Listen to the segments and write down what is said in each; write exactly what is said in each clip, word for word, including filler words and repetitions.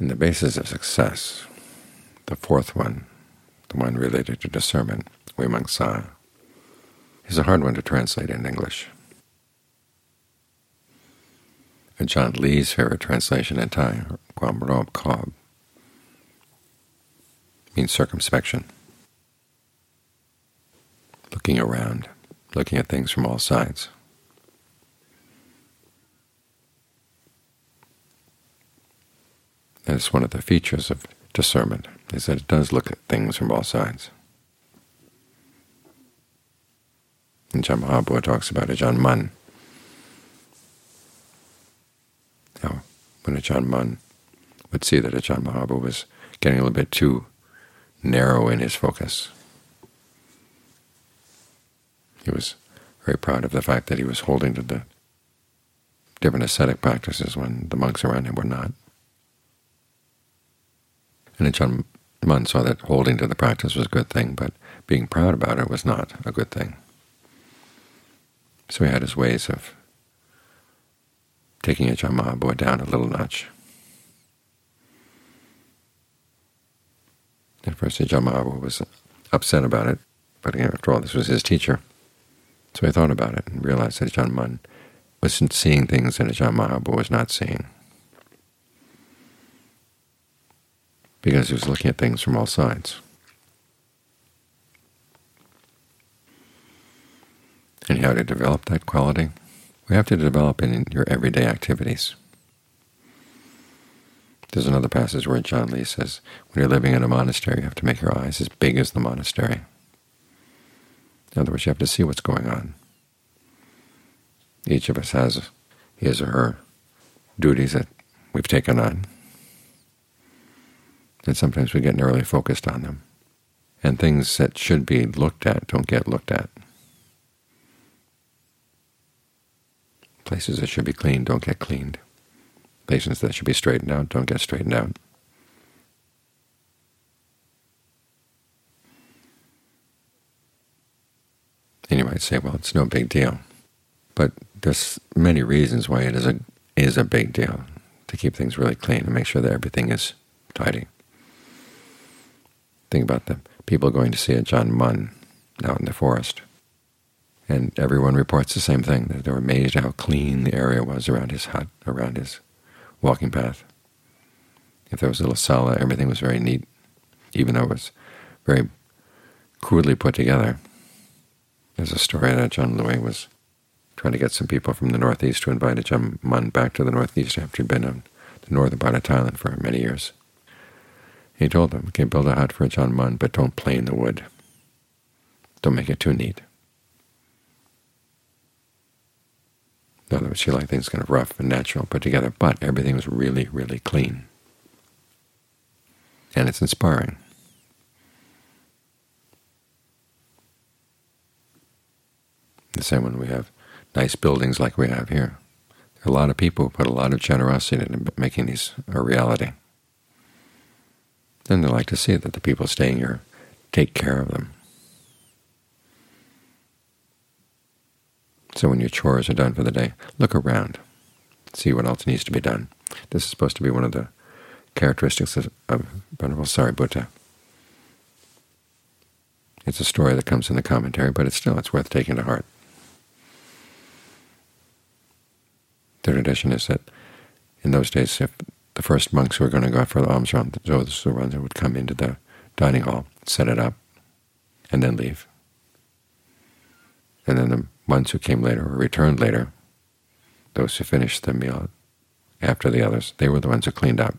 And the basis of success, the fourth one, the one related to discernment, Vimamsa, is a hard one to translate in English. And John Lee's favorite translation in Thai, Kwam Rob Kob, means circumspection, looking around, looking at things from all sides. That is one of the features of discernment, is that it does look at things from all sides. And Ajahn Mahabua talks about Ajahn Mun. Now, when Ajahn Mun would see that Ajahn Mahabua was getting a little bit too narrow in his focus, he was very proud of the fact that he was holding to the different ascetic practices when the monks around him were not. And Ajahn Mun saw that holding to the practice was a good thing, but being proud about it was not a good thing. So he had his ways of taking Ajahn Mahabua down a little notch. At first Ajahn Mahabua was upset about it, but after all, this was his teacher. So he thought about it and realized that Ajahn Mun was seeing things that Ajahn Mahabua was not seeing, because he was looking at things from all sides. And how to develop that quality? We have to develop it in your everyday activities. There's another passage where John Lee says, when you're living in a monastery, you have to make your eyes as big as the monastery. In other words, you have to see what's going on. Each of us has his or her duties that we've taken on, and sometimes we get narrowly focused on them. And things that should be looked at don't get looked at. Places that should be cleaned don't get cleaned. Places that should be straightened out don't get straightened out. And you might say, well, it's no big deal. But there's many reasons why it is a, is a big deal to keep things really clean and make sure that everything is tidy. Think about the people going to see Ajahn Mun out in the forest. And everyone reports the same thing, that they were amazed how clean the area was around his hut, around his walking path. If there was a little sala, everything was very neat, even though it was very crudely put together. There's a story that Ajahn Lui was trying to get some people from the northeast to invite Ajahn Mun back to the northeast after he'd been in the northern part of Thailand for many years. He told them, okay, build a hut for Ajahn Mun, but don't plane the wood. Don't make it too neat. In other words, she liked things kind of rough and natural, put together, but everything was really, really clean. And it's inspiring. The same when we have nice buildings like we have here. There are a lot of people who put a lot of generosity into making these a reality. And they like to see that the people staying here take care of them. So when your chores are done for the day, look around, see what else needs to be done. This is supposed to be one of the characteristics of, of Venerable Sariputta. It's a story that comes in the commentary, but it's still it's worth taking to heart. The tradition is that in those days, if the first monks who were going to go out for the alms round, those were the ones who would come into the dining hall, set it up, and then leave. And then the ones who came later or returned later, those who finished the meal after the others, they were the ones who cleaned up.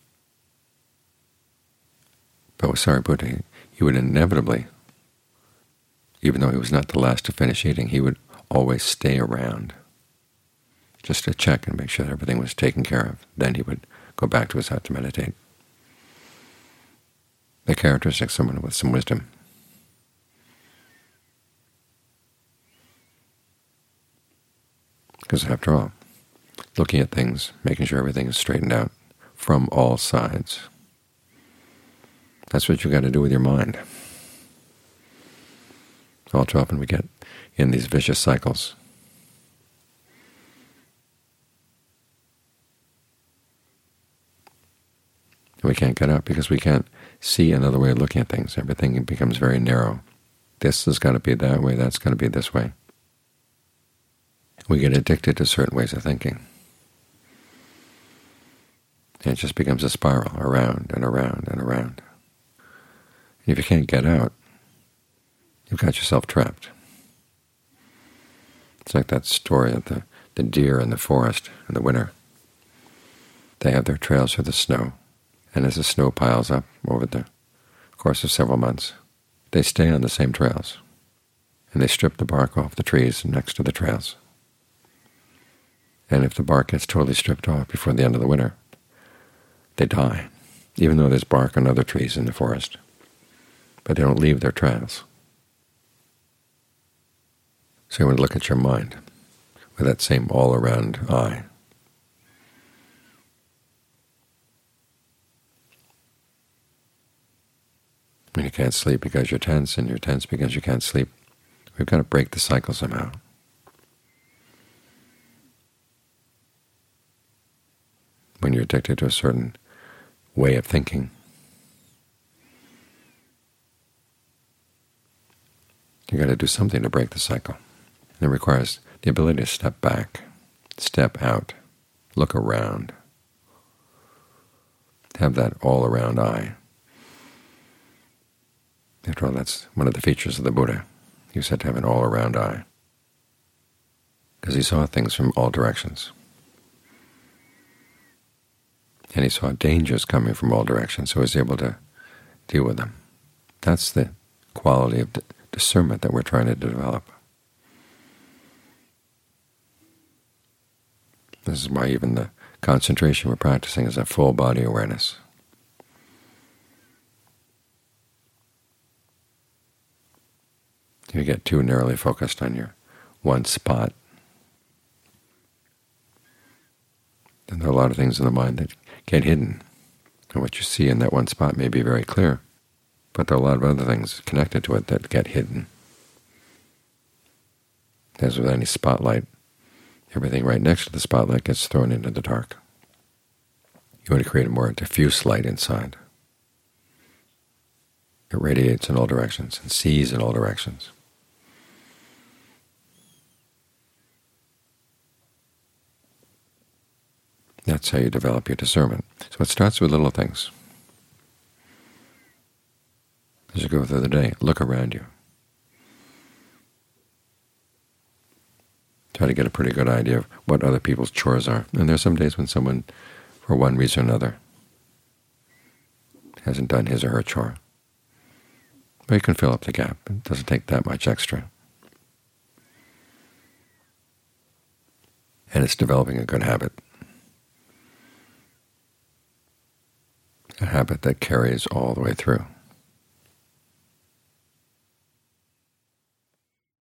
But with Sariputta, he would inevitably, even though he was not the last to finish eating, he would always stay around just to check and make sure that everything was taken care of. Then he would go back to his hut to meditate. The characteristic of someone with some wisdom. Because after all, looking at things, making sure everything is straightened out from all sides, that's what you've got to do with your mind. All too often we get in these vicious cycles. And we can't get out because we can't see another way of looking at things. Everything becomes very narrow. This has got to be that way, that's got to be this way. We get addicted to certain ways of thinking. And it just becomes a spiral around and around and around. And if you can't get out, you've got yourself trapped. It's like that story of the, the deer in the forest in the winter. They have their trails through the snow, and as the snow piles up over the course of several months, they stay on the same trails, and they strip the bark off the trees next to the trails. And if the bark gets totally stripped off before the end of the winter, they die, even though there's bark on other trees in the forest. But they don't leave their trails. So you want to look at your mind with that same all-around eye. When you can't sleep because you're tense, and you're tense because you can't sleep, we've got to break the cycle somehow. When you're addicted to a certain way of thinking, you've got to do something to break the cycle. And it requires the ability to step back, step out, look around, have that all-around eye. After all, that's one of the features of the Buddha. He was said to have an all-around eye, because he saw things from all directions. And he saw dangers coming from all directions, so he was able to deal with them. That's the quality of discernment that we're trying to develop. This is why even the concentration we're practicing is a full body awareness. If you get too narrowly focused on your one spot, then there are a lot of things in the mind that get hidden. And what you see in that one spot may be very clear, but there are a lot of other things connected to it that get hidden. As with any spotlight, everything right next to the spotlight gets thrown into the dark. You want to create a more diffuse light inside. It radiates in all directions and sees in all directions. That's how you develop your discernment. So it starts with little things. As you go through the day, look around you. Try to get a pretty good idea of what other people's chores are. And there are some days when someone, for one reason or another, hasn't done his or her chore. But you can fill up the gap. It doesn't take that much extra. And it's developing a good habit. A habit that carries all the way through.